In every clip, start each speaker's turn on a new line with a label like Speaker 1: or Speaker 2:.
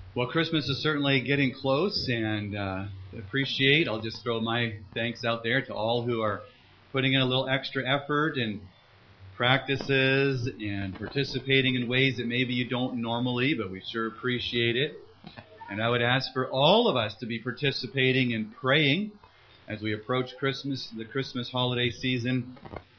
Speaker 1: Well, Christmas is certainly getting close, and I'll just throw my thanks out there to all who are putting in a little extra effort and practices and participating in ways that maybe you don't normally, but we sure appreciate it. And I would ask for all of us to be participating and praying as we approach Christmas, the Christmas holiday season.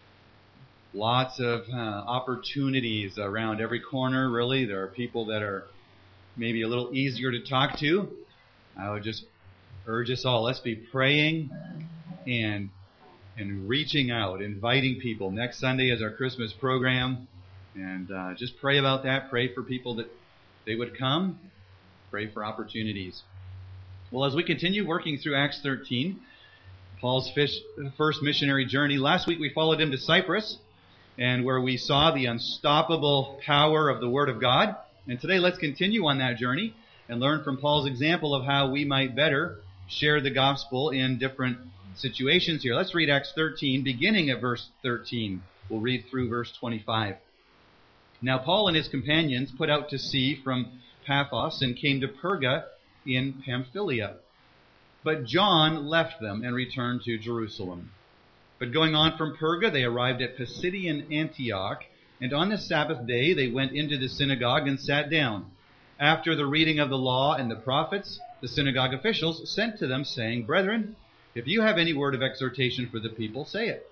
Speaker 1: Lots of opportunities around every corner, really. There are people that are maybe a little easier to talk to. I would just urge us all, let's be praying and reaching out, inviting people. Next Sunday is our Christmas program, and just pray about that. Pray for people that they would come. Pray for opportunities. Well, as we continue working through Acts 13, Paul's first missionary journey, last week we followed him to Cyprus, and where we saw the unstoppable power of the Word of God. And today let's continue on that journey and learn from Paul's example of how we might better share the gospel in different situations here. Let's read Acts 13, beginning at verse 13. We'll read through verse 25. Now Paul and his companions put out to sea from Paphos and came to Perga in Pamphylia. But John left them and returned to Jerusalem. But going on from Perga, they arrived at Pisidian Antioch, and on the Sabbath day they went into the synagogue and sat down. After the reading of the law and the prophets, the synagogue officials sent to them, saying, Brethren, if you have any word of exhortation for the people, say it.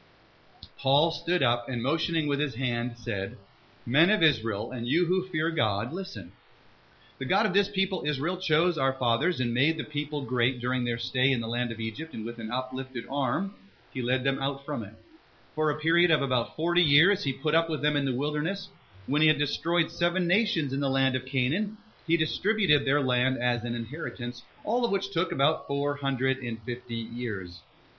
Speaker 1: Paul stood up and motioning with his hand said, Men of Israel, and you who fear God, listen. The God of this people Israel chose our fathers and made the people great during their stay in the land of Egypt, and with an uplifted arm he led them out from it. For a period of about 40 years he put up with them in the wilderness. When he had destroyed 7 nations in the land of Canaan, he distributed their land as an inheritance, all of which took about 450 years.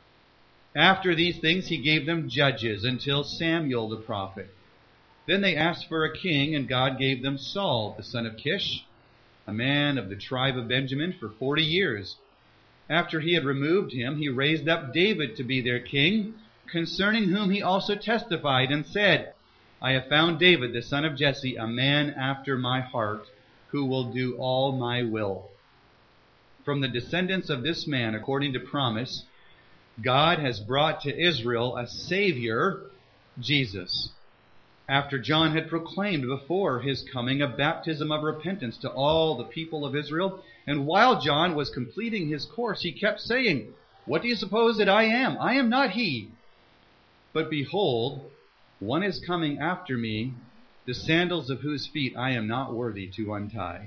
Speaker 1: After these things he gave them judges until Samuel the prophet. Then they asked for a king, and God gave them Saul, the son of Kish, a man of the tribe of Benjamin, for 40 years. After he had removed him, he raised up David to be their king, concerning whom he also testified and said, I have found David, the son of Jesse, a man after my heart, who will do all my will. From the descendants of this man, according to promise, God has brought to Israel a Savior, Jesus. After John had proclaimed before his coming a baptism of repentance to all the people of Israel, and while John was completing his course, he kept saying, What do you suppose that I am? I am not he. But behold, one is coming after me, the sandals of whose feet I am not worthy to untie.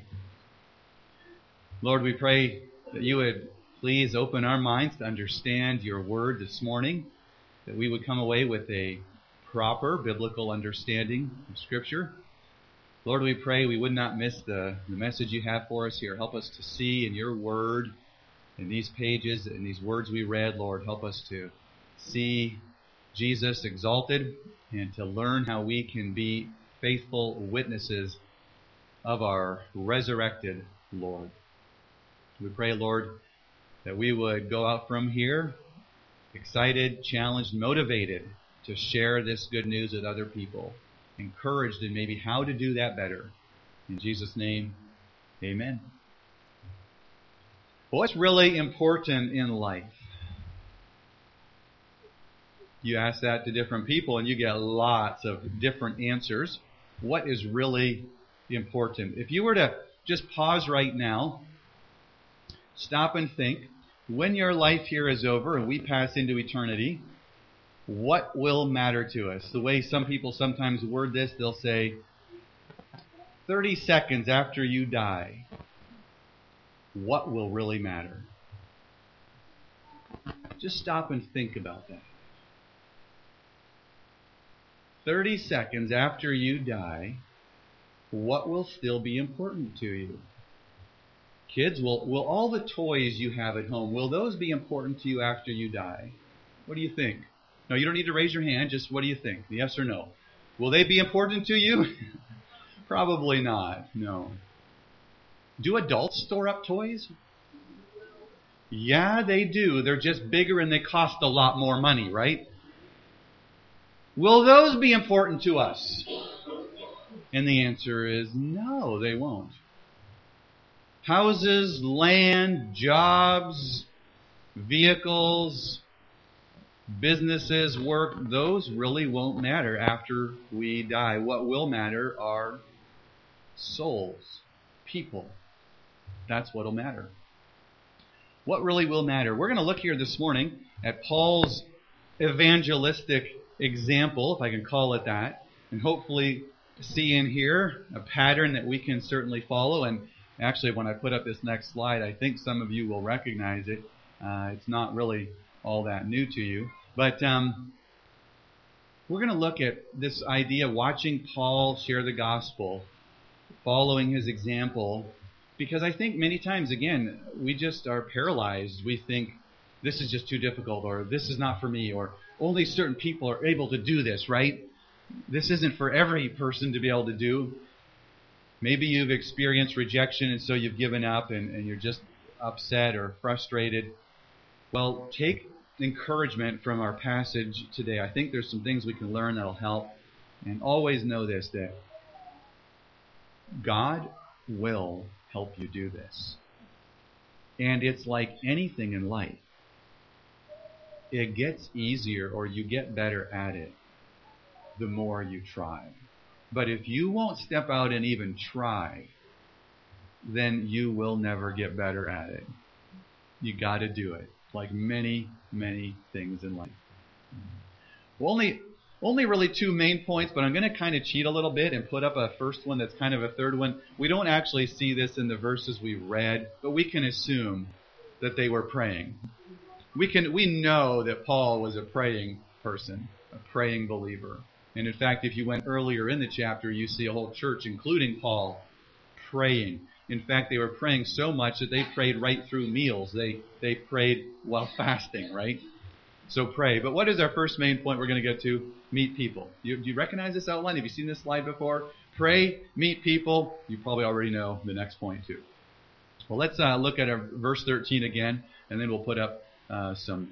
Speaker 1: Lord, we pray that you would please open our minds to understand your word this morning, that we would come away with a proper biblical understanding of Scripture. Lord, we pray we would not miss the message you have for us here. Help us to see in your word, in these pages, in these words we read, Lord, help us to see Jesus exalted and to learn how we can be faithful witnesses of our resurrected Lord. We pray, Lord, that we would go out from here excited, challenged, motivated to share this good news with other people, encouraged in maybe how to do that better. In Jesus' name, amen. Well, what's really important in life? You ask that to different people and you get lots of different answers. What is really important? If you were to just pause right now, stop and think, when your life here is over and we pass into eternity, what will matter to us? The way some people sometimes word this, they'll say, 30 seconds after you die, what will really matter? Just stop and think about that. 30 seconds after you die, what will still be important to you? Kids, will all the toys you have at home, will those be important to you after you die? What do you think? No, you don't need to raise your hand, just what do you think? Yes or no? Will they be important to you? Probably not, no. Do adults store up toys? Yeah, they do. They're just bigger and they cost a lot more money, right? Will those be important to us? And the answer is no, they won't. Houses, land, jobs, vehicles, businesses, work, those really won't matter after we die. What will matter are souls, people. That's what will matter. What really will matter? We're going to look here this morning at Paul's evangelistic example, if I can call it that, and hopefully see in here a pattern that we can certainly follow. And actually, when I put up this next slide, I think some of you will recognize it. It's not really all that new to you. But we're going to look at this idea, watching Paul share the gospel, following his example, because I think many times, again, we just are paralyzed. We think, this is just too difficult, or this is not for me, or only certain people are able to do this, right? This isn't for every person to be able to do. Maybe you've experienced rejection and so you've given up and you're just upset or frustrated. Well, take encouragement from our passage today. I think there's some things we can learn that'll help. And always know this, that God will help you do this. And it's like anything in life. It gets easier, or you get better at it, the more you try. But if you won't step out and even try, then you will never get better at it. You got to do it, like many, many things in life. Well, only really two main points, but I'm going to kind of cheat a little bit and put up a first one that's kind of a third one. We don't actually see this in the verses we read, but we can assume that they were praying. We know that Paul was a praying person, a praying believer. And in fact, if you went earlier in the chapter, you see a whole church, including Paul, praying. In fact, they were praying so much that they prayed right through meals. They prayed while fasting, right? So pray. But what is our first main point we're going to get to? Meet people. Do you recognize this outline? Have you seen this slide before? Pray, meet people. You probably already know the next point too. Well, let's look at our verse 13 again, and then we'll put up some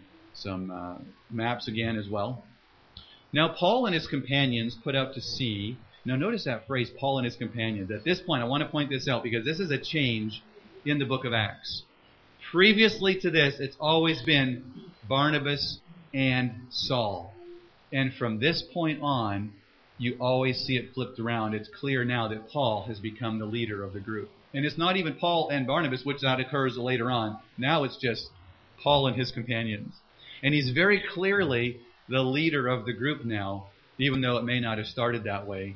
Speaker 1: maps again as well. Now Paul and his companions put out to sea. Now notice that phrase, Paul and his companions. At this point, I want to point this out because this is a change in the book of Acts. Previously to this, it's always been Barnabas and Saul. And from this point on, you always see it flipped around. It's clear now that Paul has become the leader of the group. And it's not even Paul and Barnabas, which that occurs later on. Now it's just Paul and his companions. And he's very clearly the leader of the group now, even though it may not have started that way.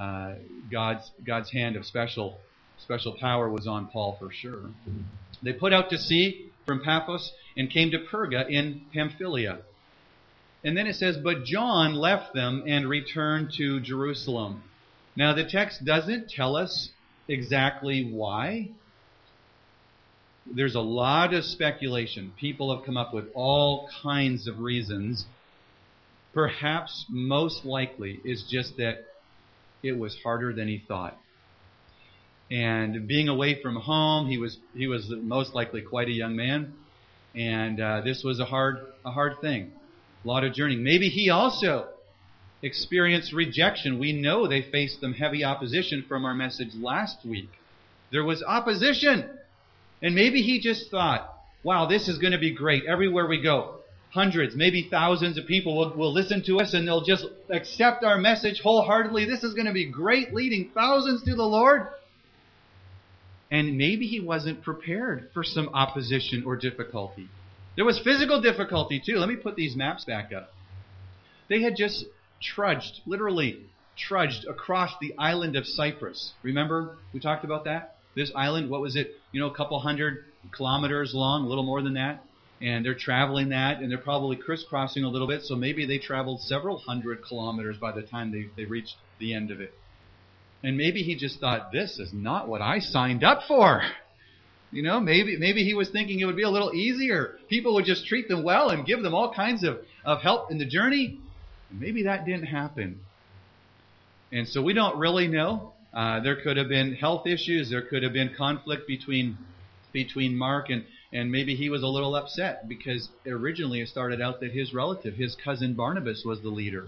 Speaker 1: God's hand of special power was on Paul for sure. They put out to sea from Paphos and came to Perga in Pamphylia. And then it says, but John left them and returned to Jerusalem. Now the text doesn't tell us exactly why. There's a lot of speculation. People have come up with all kinds of reasons. Perhaps most likely is just that it was harder than he thought. And being away from home, he was most likely quite a young man. And this was a hard thing. A lot of journeying. Maybe he also experienced rejection. We know they faced some heavy opposition from our message last week. There was opposition. And maybe he just thought, wow, this is going to be great. Everywhere we go, hundreds, maybe thousands of people will listen to us and they'll just accept our message wholeheartedly. This is going to be great, leading thousands to the Lord. And maybe he wasn't prepared for some opposition or difficulty. There was physical difficulty too. Let me put these maps back up. They had just literally trudged across the island of Cyprus. Remember, we talked about that? This island, what was it? A couple hundred kilometers long, a little more than that. And they're traveling that, and they're probably crisscrossing a little bit, so maybe they traveled several hundred kilometers by the time they reached the end of it. And maybe he just thought, this is not what I signed up for. Maybe he was thinking it would be a little easier. People would just treat them well and give them all kinds of help in the journey. And maybe that didn't happen. And so we don't really know. There could have been health issues. There could have been conflict between Mark and maybe he was a little upset because originally it started out that his relative, his cousin Barnabas, was the leader.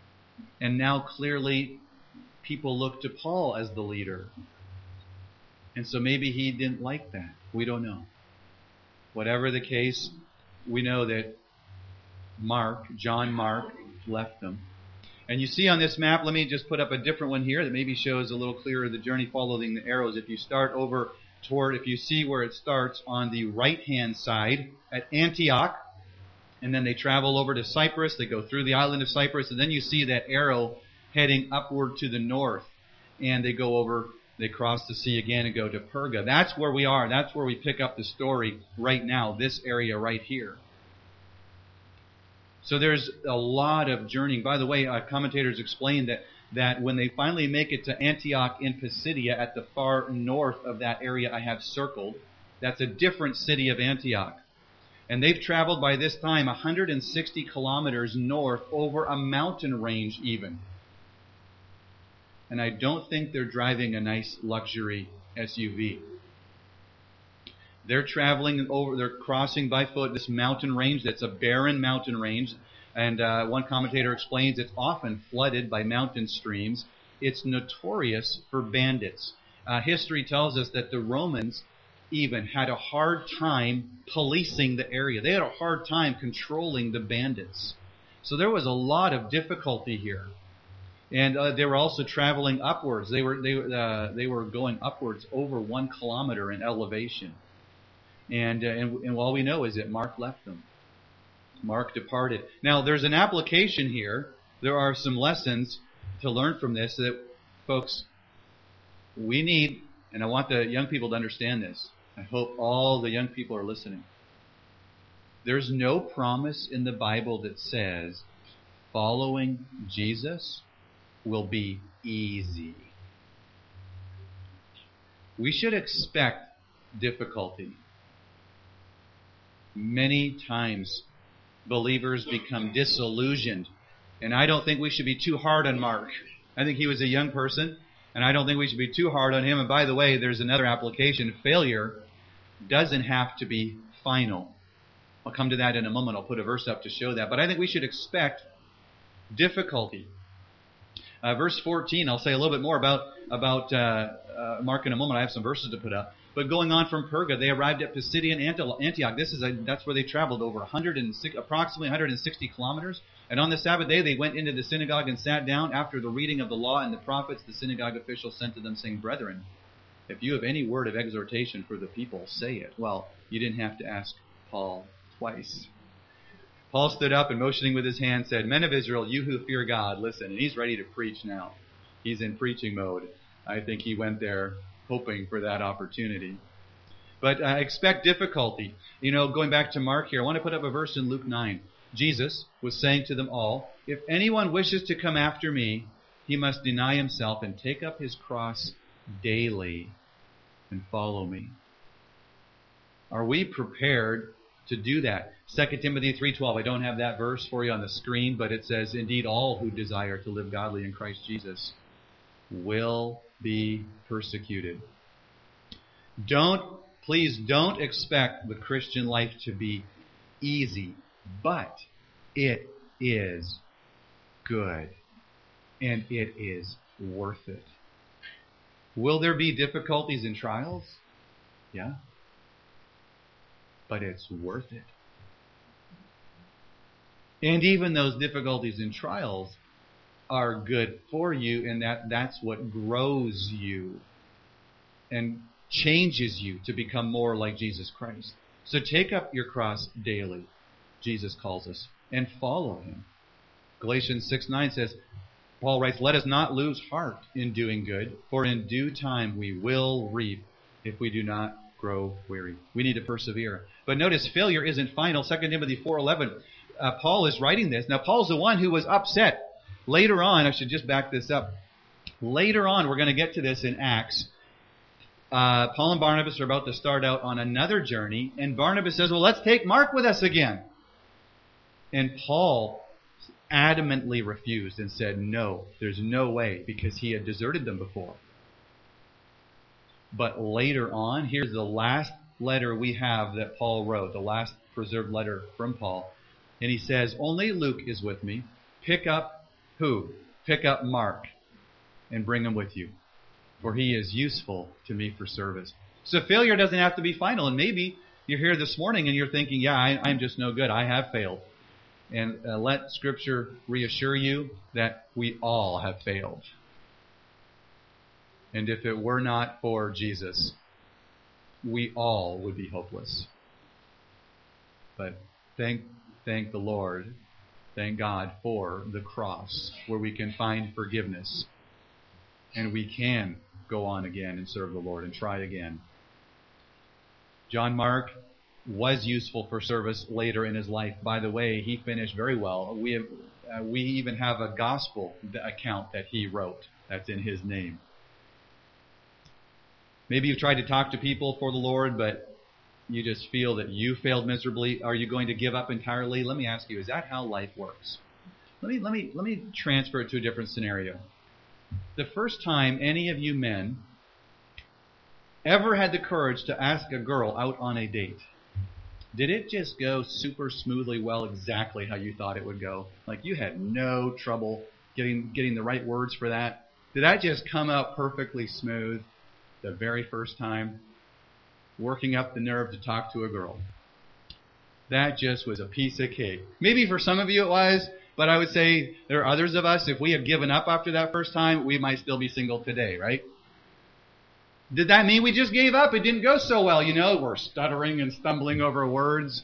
Speaker 1: And now clearly people look to Paul as the leader. And so maybe he didn't like that. We don't know. Whatever the case, we know that John Mark, left them. And you see on this map, let me just put up a different one here that maybe shows a little clearer the journey following the arrows. If you start over if you see where it starts on the right-hand side at Antioch, and then they travel over to Cyprus, they go through the island of Cyprus, and then you see that arrow heading upward to the north. And they go over, they cross the sea again and go to Perga. That's where we are. That's where we pick up the story right now, this area right here. So there's a lot of journeying. By the way, commentators explain that when they finally make it to Antioch in Pisidia, at the far north of that area I have circled, that's a different city of Antioch. And they've traveled by this time 160 kilometers north over a mountain range even. And I don't think they're driving a nice luxury SUV. They're traveling over, they're crossing by foot this mountain range that's a barren mountain range. And one commentator explains it's often flooded by mountain streams. It's notorious for bandits. History tells us that the Romans even had a hard time policing the area. They had a hard time controlling the bandits. So there was a lot of difficulty here. And they were also traveling upwards. They were going upwards over 1 kilometer in elevation. And all we know is that Mark left them. Mark departed. Now, there's an application here. There are some lessons to learn from this that, folks, we need, and I want the young people to understand this. I hope all the young people are listening. There's no promise in the Bible that says following Jesus will be easy. We should expect difficulty. Many times believers become disillusioned. And I don't think we should be too hard on Mark. I think he was a young person, and I don't think we should be too hard on him. And by the way, there's another application. Failure doesn't have to be final. I'll come to that in a moment. I'll put a verse up to show that. But I think we should expect difficulty. Verse 14, I'll say a little bit more about Mark in a moment. I have some verses to put up. But going on from Perga, they arrived at Pisidian Antioch. That's where they traveled over approximately 160 kilometers. And on the Sabbath day, they went into the synagogue and sat down. After the reading of the law and the prophets, the synagogue officials sent to them, saying, "Brethren, if you have any word of exhortation for the people, say it." Well, you didn't have to ask Paul twice. Paul stood up and motioning with his hand said, "Men of Israel, you who fear God, listen." And he's ready to preach now. He's in preaching mode. I think he went there hoping for that opportunity. But expect difficulty. Going back to Mark here, I want to put up a verse in Luke 9. Jesus was saying to them all, "If anyone wishes to come after me, he must deny himself and take up his cross daily and follow me." Are we prepared to do that? 2 Timothy 3:12. I don't have that verse for you on the screen, but it says, "Indeed, all who desire to live godly in Christ Jesus will be persecuted." Please don't expect the Christian life to be easy, but it is good, and it is worth it. Will there be difficulties and trials? Yeah. But it's worth it. And even those difficulties and trials are good for you, and that's what grows you and changes you to become more like Jesus Christ. So take up your cross daily, Jesus calls us, and follow him. Galatians 6:9 says, Paul writes, "Let us not lose heart in doing good, for in due time we will reap if we do not grow weary." We need to persevere. But notice, failure isn't final. 2 Timothy 4:11. Paul is writing this. Now, Paul's the one who was upset. Later on, I should just back this up. Later on, we're going to get to this in Acts. Paul and Barnabas are about to start out on another journey, and Barnabas says, "Well, let's take Mark with us again." And Paul adamantly refused and said, "No, there's no way," because he had deserted them before. But later on, here's the last letter we have that Paul wrote, the last preserved letter from Paul. And he says, "Only Luke is with me. Pick up who? Pick up Mark and bring him with you." for he is useful to me for service. So failure doesn't have to be final. And maybe you're here this morning and you're thinking, yeah, I'm just no good. I have failed. And let Scripture reassure you that we all have failed. And if it were not for Jesus, we all would be hopeless. But thank the Lord, thank God for the cross, where we can find forgiveness. And we can go on again and serve the Lord and try again. John Mark was useful for service later in his life. By the way, he finished very well. We even have a gospel account that he wrote that's in his name. Maybe you've tried to talk to people for the Lord, but you just feel that you failed miserably. Are you going to give up entirely? Let me ask you, is that how life works? Let me transfer it to a different scenario. The first time any of you men ever had the courage to ask a girl out on a date, did it just go super smoothly well, exactly how you thought it would go? Like you had no trouble getting the right words for that? Did that just come out perfectly smooth the very first time? Working up the nerve to talk to a girl. That just was a piece of cake. Maybe for some of you it was, but I would say there are others of us, if we had given up after that first time, we might still be single today, right? Did that mean we just gave up? It didn't go so well, we're stuttering and stumbling over words.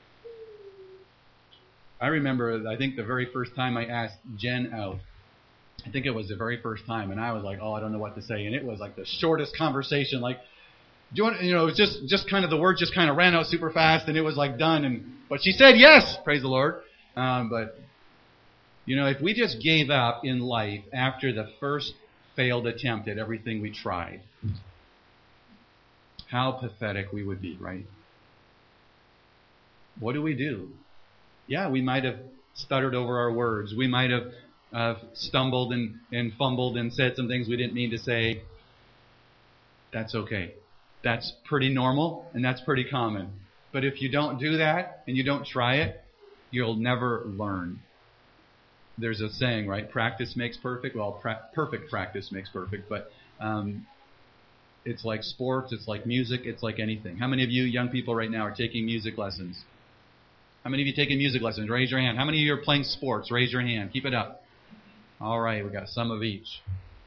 Speaker 1: I remember, I think the very first time I asked Jen out, I think it was the very first time, and I was like, I don't know what to say, and it was like the shortest conversation, like, do you want, it was just kind of, the words just kind of ran out super fast, and it was like done, but she said yes, praise the Lord. But, if we just gave up in life after the first failed attempt at everything we tried, how pathetic we would be, right? What do? Yeah, we might have stuttered over our words. We might have stumbled and fumbled and said some things we didn't mean to say. That's okay. That's pretty normal and that's pretty common. But if you don't do that and you don't try it, you'll never learn. There's a saying, right? Practice makes perfect. Well, perfect practice makes perfect, but it's like sports, it's like music, it's like anything. How many of you young people right now are taking music lessons? How many of you taking music lessons? Raise your hand. How many of you are playing sports? Raise your hand. Keep it up. All right, we got some of each.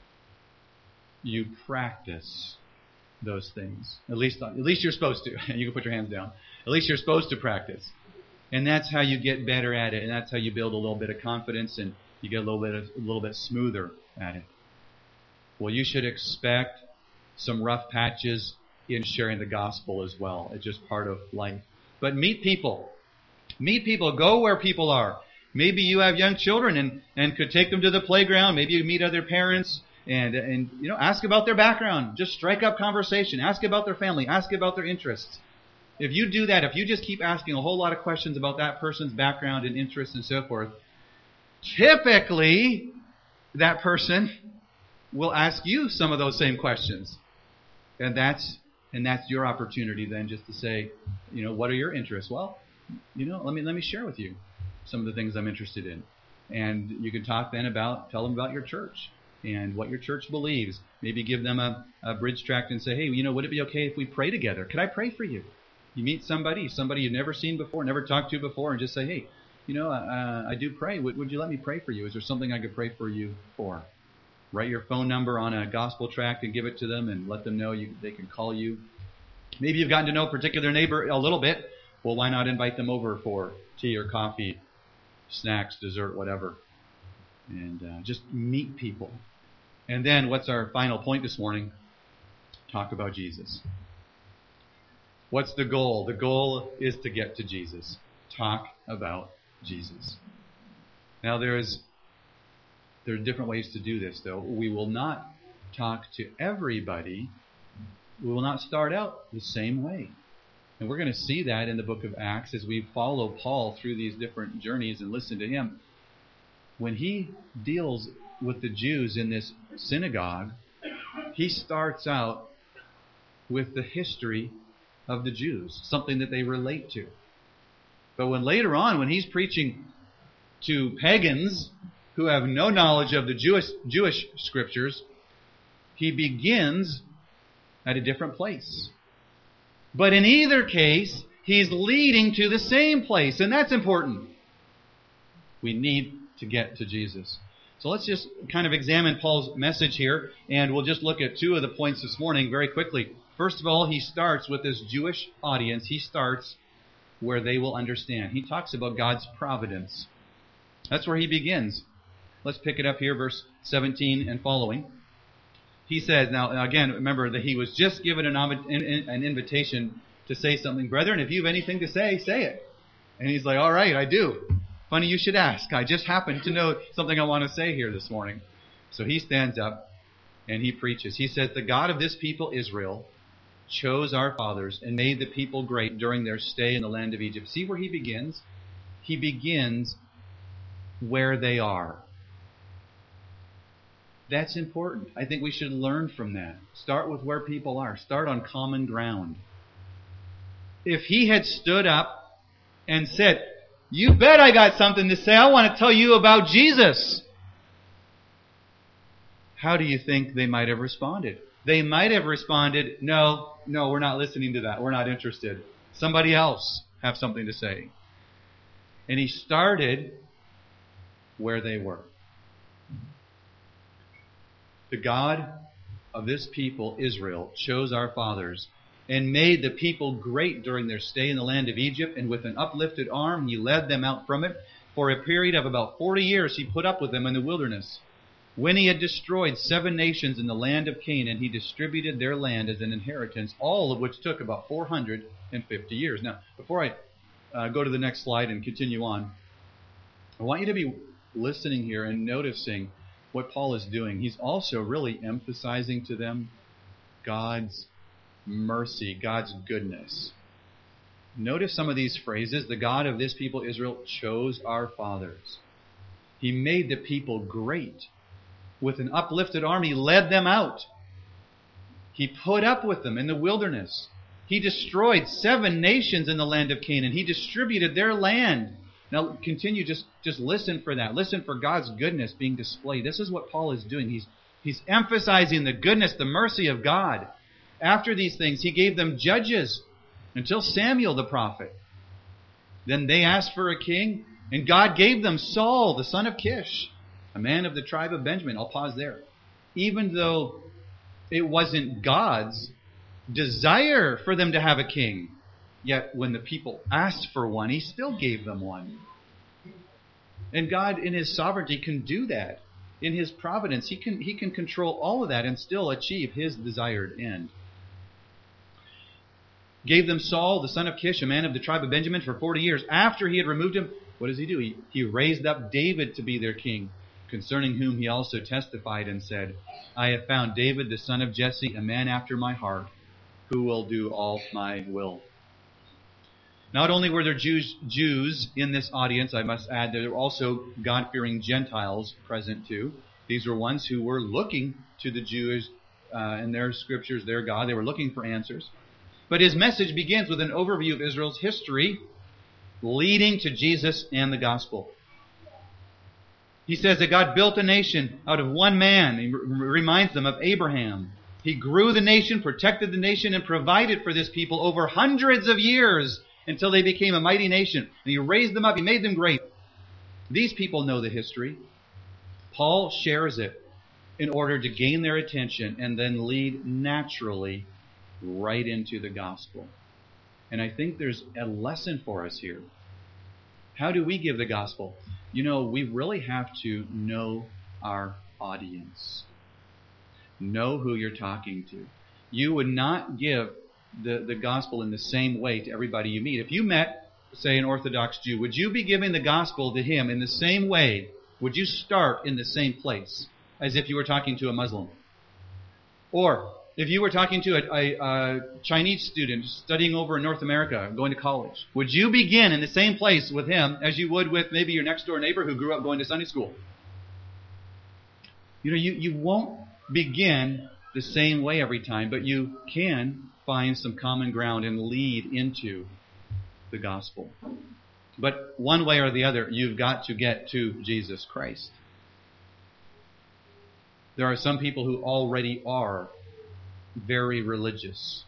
Speaker 1: You practice those things. At least you're supposed to. You can put your hands down. At least you're supposed to practice. And that's how you get better at it. And that's how you build a little bit of confidence and you get a little bit smoother at it. Well, you should expect some rough patches in sharing the gospel as well. It's just part of life. But meet people. Meet people. Go where people are. Maybe you have young children and could take them to the playground. Maybe you meet other parents and ask about their background. Just strike up conversation. Ask about their family. Ask about their interests. If you do that, if you just keep asking a whole lot of questions about that person's background and interests and so forth, typically that person will ask you some of those same questions. And that's your opportunity then just to say, what are your interests? Well, let me share with you some of the things I'm interested in. And you can talk then tell them about your church and what your church believes. Maybe give them a bridge tract and say, hey, would it be okay if we pray together? Could I pray for you? You meet somebody you've never seen before, never talked to before, and just say, hey, I do pray. Would you let me pray for you? Is there something I could pray for you for? Write your phone number on a gospel tract and give it to them and let them know they can call you. Maybe you've gotten to know a particular neighbor a little bit. Well, why not invite them over for tea or coffee, snacks, dessert, whatever. And just meet people. And then what's our final point this morning? Talk about Jesus. What's the goal? The goal is to get to Jesus. Talk about Jesus. Now there are different ways to do this, though. We will not talk to everybody. We will not start out the same way. And we're going to see that in the book of Acts as we follow Paul through these different journeys and listen to him. When he deals with the Jews in this synagogue, he starts out with the history of the Jews, something that they relate to. But later on, when he's preaching to pagans who have no knowledge of the Jewish scriptures, He begins at a different place. But in either case, he's leading to the same place, and that's important. We need to get to Jesus. So let's just kind of examine Paul's message here, and we'll just look at two of the points this morning very quickly. First of all, he starts with this Jewish audience. He starts where they will understand. He talks about God's providence. That's where he begins. Let's pick it up here, verse 17 and following. He says, now again, remember that he was just given an invitation to say something. Brethren, if you have anything to say, say it. And he's like, all right, I do. Funny you should ask. I just happen to know something I want to say here this morning. So he stands up and he preaches. He says, the God of this people, Israel, chose our fathers and made the people great during their stay in the land of Egypt. See where he begins? He begins where they are. That's important. I think we should learn from that. Start with where people are. Start on common ground. If he had stood up and said, you bet I got something to say. I want to tell you about Jesus. How do you think they might have responded? They might have responded, no, we're not listening to that. We're not interested. Somebody else have something to say. And he started where they were. The God of this people, Israel, chose our fathers and made the people great during their stay in the land of Egypt, and with an uplifted arm he led them out from it. For a period of about 40 years he put up with them in the wilderness. When he had destroyed 7 nations in the land of Canaan, he distributed their land as an inheritance, all of which took about 450 years. Now, before I go to the next slide and continue on, I want you to be listening here and noticing what Paul is doing. He's also really emphasizing to them God's mercy, God's goodness. Notice some of these phrases. The God of this people, Israel, chose our fathers. He made the people great. With an uplifted arm, he led them out. He put up with them in the wilderness. He destroyed 7 nations in the land of Canaan. He distributed their land. Now continue, just listen for that. Listen for God's goodness being displayed. This is what Paul is doing. He's emphasizing the goodness, the mercy of God. After these things, he gave them judges until Samuel the prophet. Then they asked for a king, and God gave them Saul, the son of Kish, a man of the tribe of Benjamin. I'll pause there. Even though it wasn't God's desire for them to have a king, yet when the people asked for one, he still gave them one. And God, in his sovereignty, can do that. In his providence, he can control all of that and still achieve his desired end. Gave them Saul, the son of Kish, a man of the tribe of Benjamin, for 40 years. After he had removed him, what does he do? He raised up David to be their king, concerning whom he also testified and said, I have found David, the son of Jesse, a man after my heart, who will do all my will. Not only were there Jews in this audience, I must add, there were also God-fearing Gentiles present too. These were ones who were looking to the Jews and their scriptures, their God. They were looking for answers. But his message begins with an overview of Israel's history leading to Jesus and the gospel. He says that God built a nation out of one man. He reminds them of Abraham. He grew the nation, protected the nation, and provided for this people over hundreds of years until they became a mighty nation. And he raised them up. He made them great. These people know the history. Paul shares it in order to gain their attention and then lead naturally right into the gospel. And I think there's a lesson for us here. How do we give the gospel? You know, we really have to know our audience. Know who you're talking to. You would not give the gospel in the same way to everybody you meet. If you met, say, an Orthodox Jew, would you be giving the gospel to him in the same way? Would you start in the same place as if you were talking to a Muslim? Or if you were talking to a Chinese student studying over in North America, going to college, would you begin in the same place with him as you would with maybe your next door neighbor who grew up going to Sunday school? You know, you won't begin the same way every time, but you can find some common ground and lead into the gospel. But one way or the other, you've got to get to Jesus Christ. There are some people who already are very religious.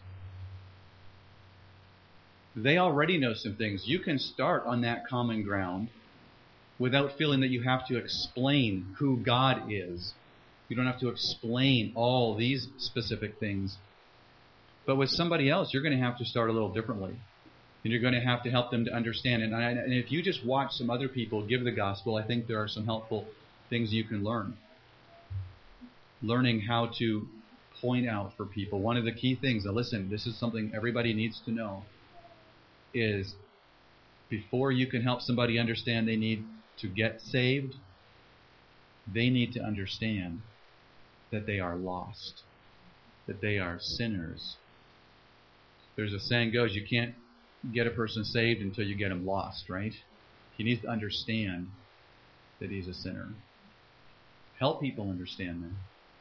Speaker 1: They already know some things. You can start on that common ground without feeling that you have to explain who God is. You don't have to explain all these specific things. But with somebody else, you're going to have to start a little differently. And you're going to have to help them to understand. And if you just watch some other people give the gospel, I think there are some helpful things you can learn. Learning how to point out for people. One of the key things, now listen, this is something everybody needs to know, is before you can help somebody understand they need to get saved, they need to understand that they are lost, that they are sinners. There's a saying goes, you can't get a person saved until you get him lost, right? He needs to understand that he's a sinner. Help people understand that.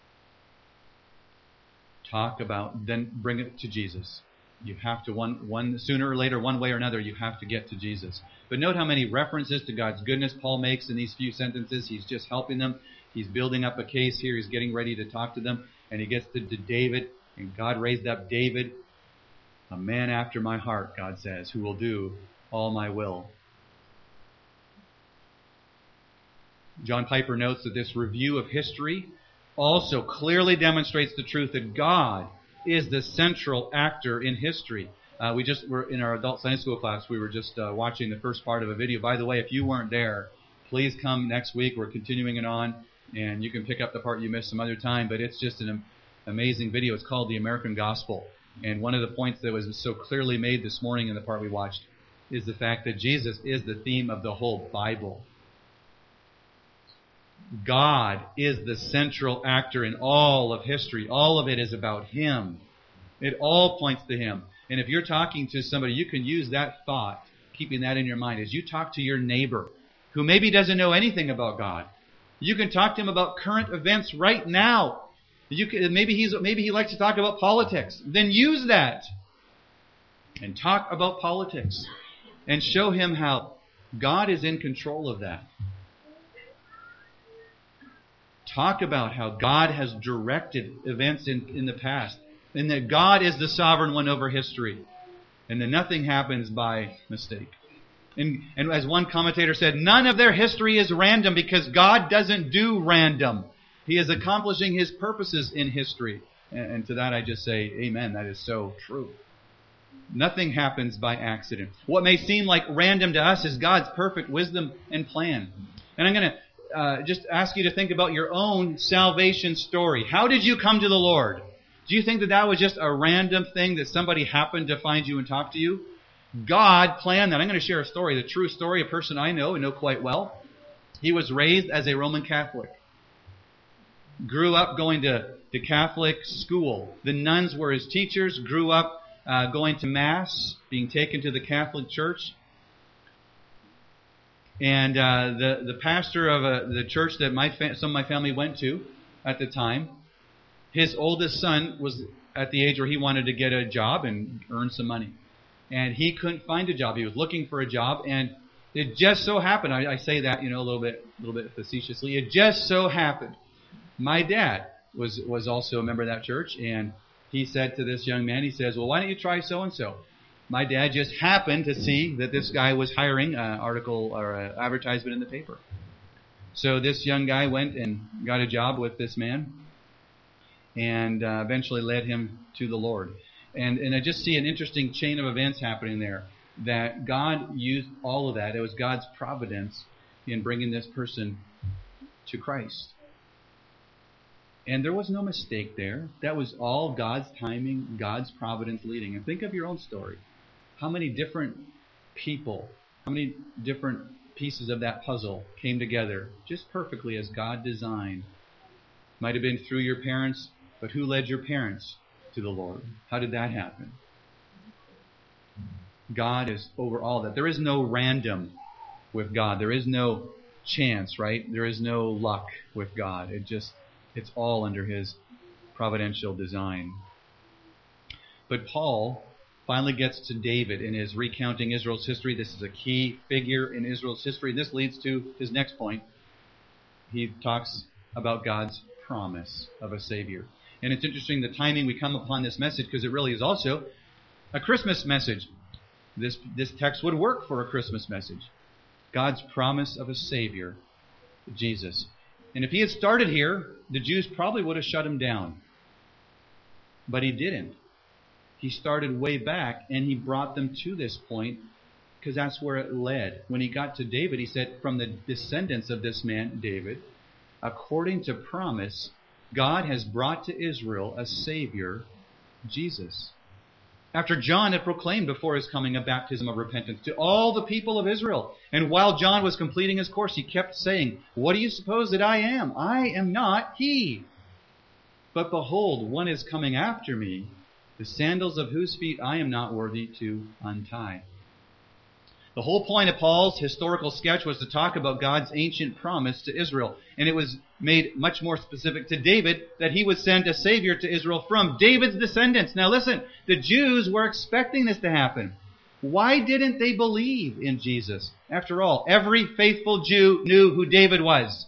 Speaker 1: Talk about, then bring it to Jesus. You have to, one sooner or later, one way or another, you have to get to Jesus. But note how many references to God's goodness Paul makes in these few sentences. He's just helping them. He's building up a case here. He's getting ready to talk to them. And he gets to David. And God raised up David, a man after my heart, God says, who will do all my will. John Piper notes that this review of history also clearly demonstrates the truth that God is the central actor in history. We were in our adult Sunday school class. We were just watching the first part of a video. By the way, if you weren't there, please come next week. We're continuing it on, and you can pick up the part you missed some other time. But it's just an amazing video. It's called The American Gospel. And one of the points that was so clearly made this morning in the part we watched is the fact that Jesus is the theme of the whole Bible. God is the central actor in all of history. All of it is about Him. It all points to Him. And if you're talking to somebody, you can use that thought, keeping that in your mind, as you talk to your neighbor who maybe doesn't know anything about God. You can talk to him about current events right now. Maybe he likes to talk about politics. Then use that and talk about politics and show him how God is in control of that. Talk about how God has directed events in the past, and that God is the sovereign one over history, and that nothing happens by mistake. And as one commentator said, none of their history is random because God doesn't do random. He is accomplishing His purposes in history. And to that I just say, amen, that is so true. Nothing happens by accident. What may seem like random to us is God's perfect wisdom and plan. And I'm going to just ask you to think about your own salvation story. How did you come to the Lord? Do you think that was just a random thing that somebody happened to find you and talk to you? God planned that. I'm going to share a story, the true story, a person I know and know quite well. He was raised as a Roman Catholic. Grew up going to Catholic school. The nuns were his teachers. Grew up going to Mass, being taken to the Catholic Church. And the pastor of the church that some of my family went to at the time, his oldest son was at the age where he wanted to get a job and earn some money. And he couldn't find a job. He was looking for a job, and it just so happened, I say that, a little bit facetiously, it just so happened. My dad was also a member of that church, and he said to this young man, he says, well, why don't you try so-and-so? My dad just happened to see that this guy was hiring an article or an advertisement in the paper. So this young guy went and got a job with this man and eventually led him to the Lord. And I just see an interesting chain of events happening there, that God used all of that. It was God's providence in bringing this person to Christ. And there was no mistake there. That was all God's timing, God's providence leading. And think of your own story. How many different people, how many different pieces of that puzzle came together just perfectly as God designed? Might have been through your parents, but who led your parents to the Lord? How did that happen? God is over all that. There is no random with God. There is no chance, right? There is no luck with God. It's all under His providential design. But Paul finally gets to David in his recounting Israel's history. This is a key figure in Israel's history. This leads to his next point. He talks about God's promise of a Savior. And it's interesting the timing we come upon this message, because it really is also a Christmas message. This text would work for a Christmas message. God's promise of a Savior, Jesus. And if he had started here, the Jews probably would have shut him down. But he didn't. He started way back, and he brought them to this point, because that's where it led. When he got to David, he said, from the descendants of this man, David, according to promise, God has brought to Israel a Savior, Jesus. After John had proclaimed before his coming a baptism of repentance to all the people of Israel. And while John was completing his course, he kept saying, what do you suppose that I am? I am not he. But behold, one is coming after me, the sandals of whose feet I am not worthy to untie. The whole point of Paul's historical sketch was to talk about God's ancient promise to Israel. And it was made much more specific to David that he would send a Savior to Israel from David's descendants. Now listen, the Jews were expecting this to happen. Why didn't they believe in Jesus? After all, every faithful Jew knew who David was.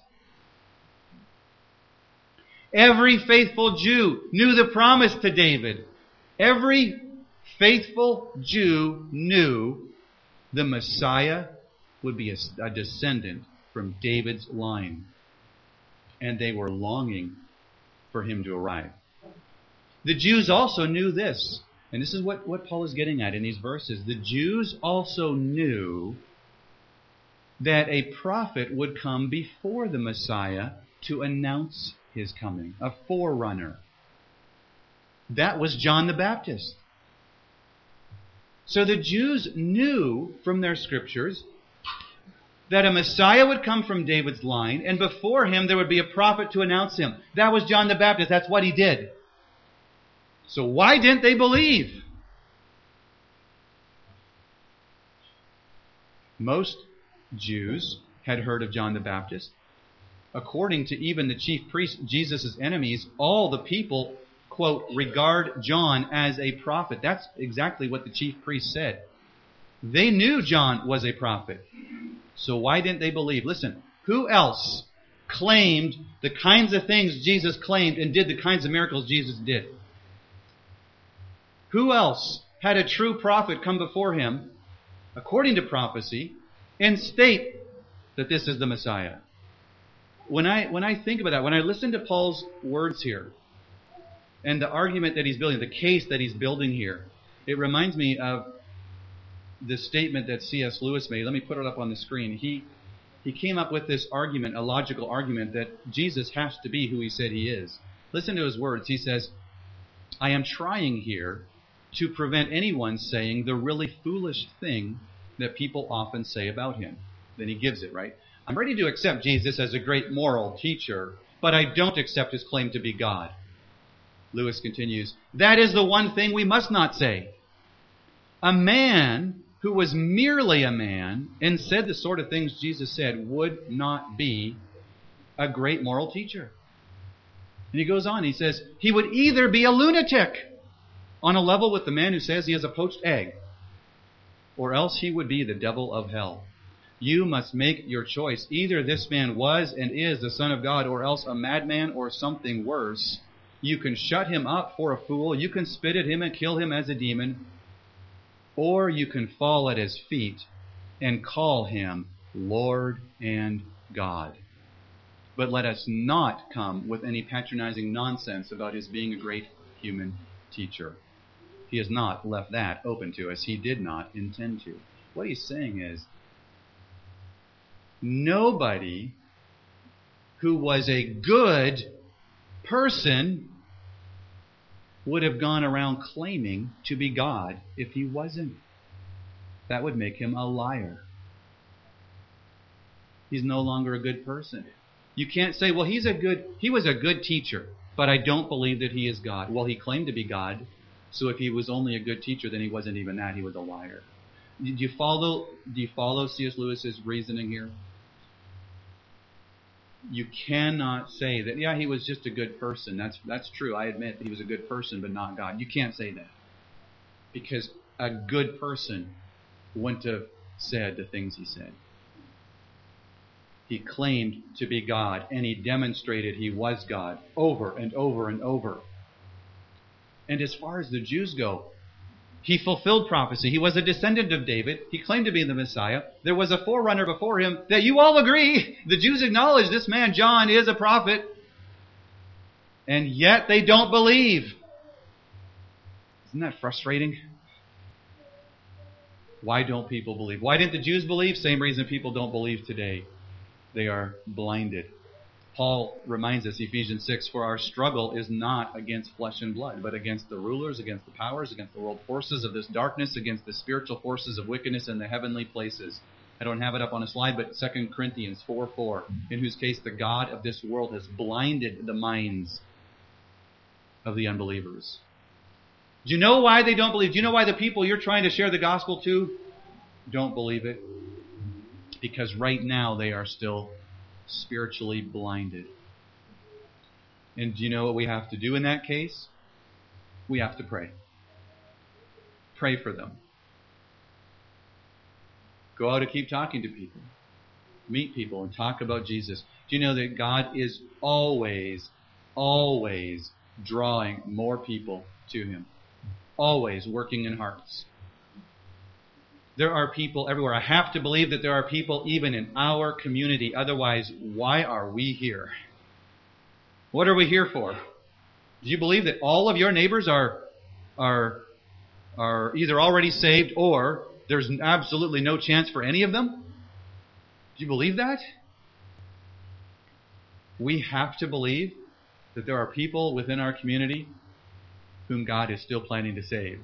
Speaker 1: Every faithful Jew knew the promise to David. Every faithful Jew knew the Messiah would be a descendant from David's line. And they were longing for him to arrive. The Jews also knew this. And this is what Paul is getting at in these verses. The Jews also knew that a prophet would come before the Messiah to announce his coming. A forerunner. That was John the Baptist. So the Jews knew from their scriptures that a Messiah would come from David's line, and before him there would be a prophet to announce him. That was John the Baptist. That's what he did. So why didn't they believe? Most Jews had heard of John the Baptist. According to even the chief priests, Jesus' enemies, all the people, quote, regard John as a prophet. That's exactly what the chief priests said. They knew John was a prophet. So why didn't they believe? Listen, who else claimed the kinds of things Jesus claimed and did the kinds of miracles Jesus did? Who else had a true prophet come before him, according to prophecy, and state that this is the Messiah? When I think about that, when I listen to Paul's words here, and the argument that he's building, the case that he's building here, it reminds me of the statement that C.S. Lewis made. Let me put it up on the screen. He came up with this argument, a logical argument, that Jesus has to be who he said he is. Listen to his words. He says, I am trying here to prevent anyone saying the really foolish thing that people often say about him. Then he gives it, right? I'm ready to accept Jesus as a great moral teacher, but I don't accept his claim to be God. Lewis continues, that is the one thing we must not say. A man who was merely a man and said the sort of things Jesus said would not be a great moral teacher. And he goes on, he says, he would either be a lunatic on a level with the man who says he has a poached egg, or else he would be the devil of hell. You must make your choice. Either this man was and is the Son of God, or else a madman or something worse. You can shut him up for a fool, you can spit at him and kill him as a demon, or you can fall at his feet and call him Lord and God. But let us not come with any patronizing nonsense about his being a great human teacher. He has not left that open to us. He did not intend to. What he's saying is, nobody who was a good person would have gone around claiming to be God if he wasn't. That would make him a liar. He's no longer a good person. You can't say, well, he was a good teacher, but I don't believe that he is God. Well, he claimed to be God, so if he was only a good teacher, then he wasn't even that. He was a liar. Do you follow C.S. Lewis's reasoning here? You cannot say that, yeah, he was just a good person. That's true. I admit he was a good person, but not God. You can't say that. Because a good person wouldn't have said the things he said. He claimed to be God, and he demonstrated he was God over and over and over. And as far as the Jews go, he fulfilled prophecy. He was a descendant of David. He claimed to be the Messiah. There was a forerunner before him that you all agree. The Jews acknowledge this man, John, is a prophet. And yet they don't believe. Isn't that frustrating? Why don't people believe? Why didn't the Jews believe? Same reason people don't believe today. They are blinded. Paul reminds us, Ephesians 6, for our struggle is not against flesh and blood, but against the rulers, against the powers, against the world forces of this darkness, against the spiritual forces of wickedness in the heavenly places. I don't have it up on a slide, but 2 Corinthians 4:4, in whose case the God of this world has blinded the minds of the unbelievers. Do you know why they don't believe? Do you know why the people you're trying to share the gospel to don't believe it? Because right now they are still spiritually blinded. And do you know what we have to do in that case? We have to pray. Pray for them. Go out and keep talking to people. Meet people and talk about Jesus. Do you know that God is always, always drawing more people to Him? Always working in hearts. There are people everywhere. I have to believe that there are people even in our community. Otherwise, why are we here? What are we here for? Do you believe that all of your neighbors are either already saved or there's absolutely no chance for any of them? Do you believe that? We have to believe that there are people within our community whom God is still planning to save.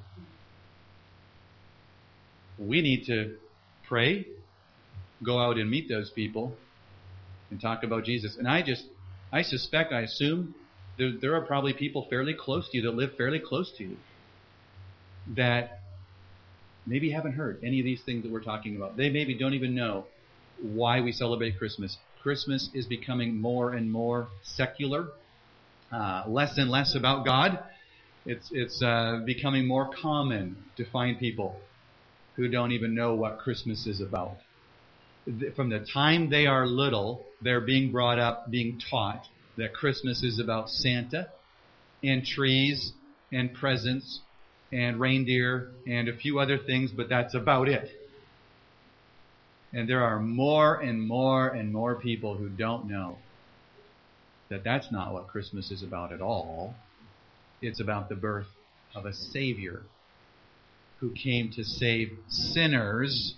Speaker 1: We need to pray, go out and meet those people, and talk about Jesus. And I assume, there are probably people fairly close to you that live fairly close to you that maybe haven't heard any of these things that we're talking about. They maybe don't even know why we celebrate Christmas. Christmas is becoming more and more secular, less and less about God. It's becoming more common to find people who don't even know what Christmas is about. From the time they are little, they're being brought up, being taught that Christmas is about Santa and trees and presents and reindeer and a few other things, but that's about it. And there are more and more and more people who don't know that that's not what Christmas is about at all. It's about the birth of a Savior who came to save sinners.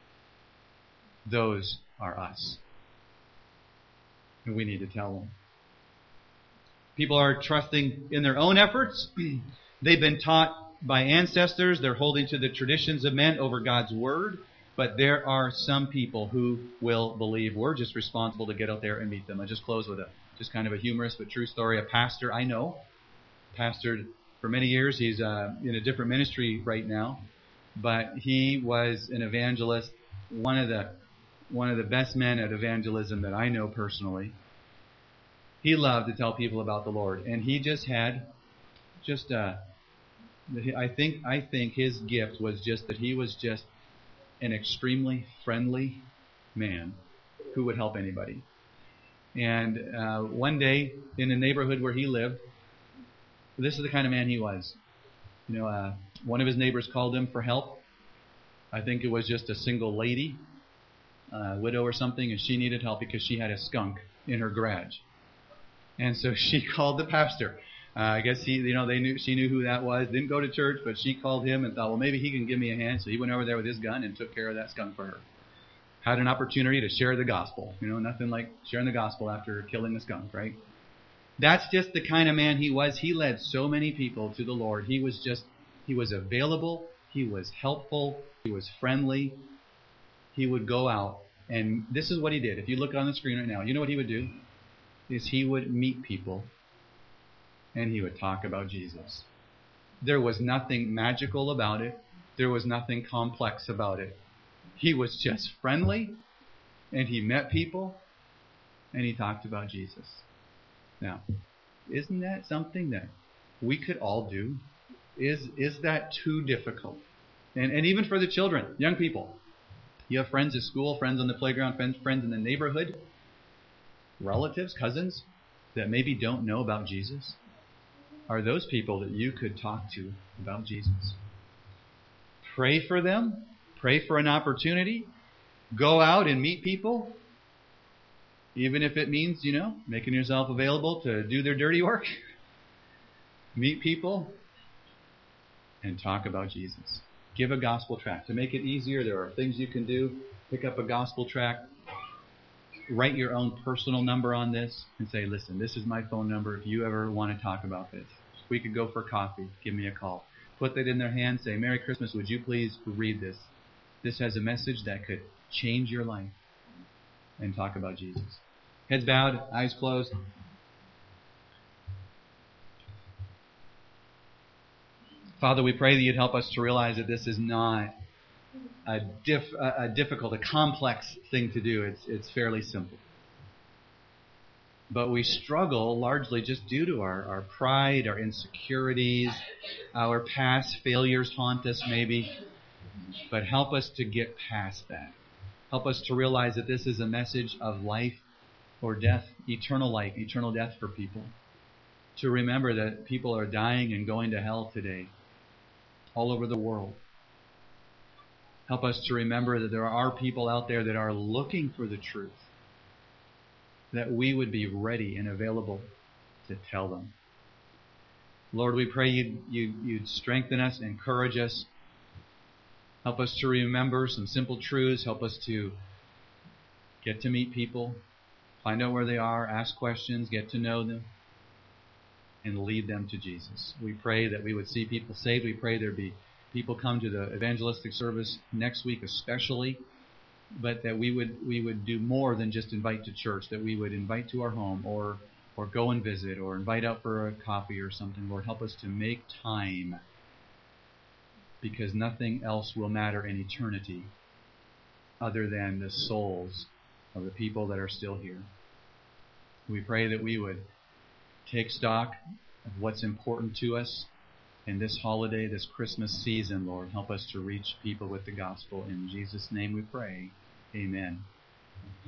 Speaker 1: Those are us. And we need to tell them. People are trusting in their own efforts. They've been taught by ancestors. They're holding to the traditions of men over God's Word. But there are some people who will believe. We're just responsible to get out there and meet them. I'll just close with just kind of a humorous but true story. A pastor I know, pastored for many years. He's in a different ministry right now. But he was an evangelist, one of the best men at evangelism that I know personally. He loved to tell people about the Lord. And he just had I think his gift was just that he was just an extremely friendly man who would help anybody. And one day in the neighborhood where he lived, this is the kind of man he was. One of his neighbors called him for help. I think it was just a single lady, a widow or something, and she needed help because she had a skunk in her garage. And so she called the pastor. I guess she knew who that was. Didn't go to church, but she called him and thought, well, maybe he can give me a hand. So he went over there with his gun and took care of that skunk for her. Had an opportunity to share the gospel. Nothing like sharing the gospel after killing a skunk, right? That's just the kind of man he was. He led so many people to the Lord. He was available. He was helpful. He was friendly. He would go out, and this is what he did. If you look on the screen right now, you know what he would do? Is he would meet people, and he would talk about Jesus. There was nothing magical about it. There was nothing complex about it. He was just friendly, and he met people, and he talked about Jesus. Now, isn't that something that we could all do? Is that too difficult? And even for the children, young people. You have friends at school, friends on the playground, friends in the neighborhood. relatives, cousins that maybe don't know about Jesus are those people that you could talk to about Jesus. Pray for them. Pray for an opportunity. Go out and meet people. Even if it means, making yourself available to do their dirty work. Meet people and talk about Jesus. Give a gospel tract. To make it easier, there are things you can do. Pick up a gospel tract. Write your own personal number on this and say, listen, this is my phone number if you ever want to talk about this. We could go for coffee. Give me a call. Put that in their hand. Say, Merry Christmas. Would you please read this? This has a message that could change your life. And talk about Jesus. Heads bowed, eyes closed. Father, we pray that you'd help us to realize that this is not a difficult, a complex thing to do. It's fairly simple. But we struggle largely just due to our pride, our insecurities, our past failures haunt us maybe. But help us to get past that. Help us to realize that this is a message of life or death, eternal life, eternal death for people. To remember that people are dying and going to hell today, all over the world. Help us to remember that there are people out there that are looking for the truth, that we would be ready and available to tell them. Lord, we pray you'd strengthen us, encourage us. Help us to remember some simple truths. Help us to get to meet people, find out where they are, ask questions, get to know them, and lead them to Jesus. We pray that we would see people saved. We pray there'd be people come to the evangelistic service next week especially, but that we would do more than just invite to church, that we would invite to our home or go and visit or invite out for a coffee or something. Lord, help us to make time, because nothing else will matter in eternity other than the souls of the people that are still here. We pray that we would take stock of what's important to us in this holiday, this Christmas season, Lord. Help us to reach people with the gospel. In Jesus' name we pray. Amen.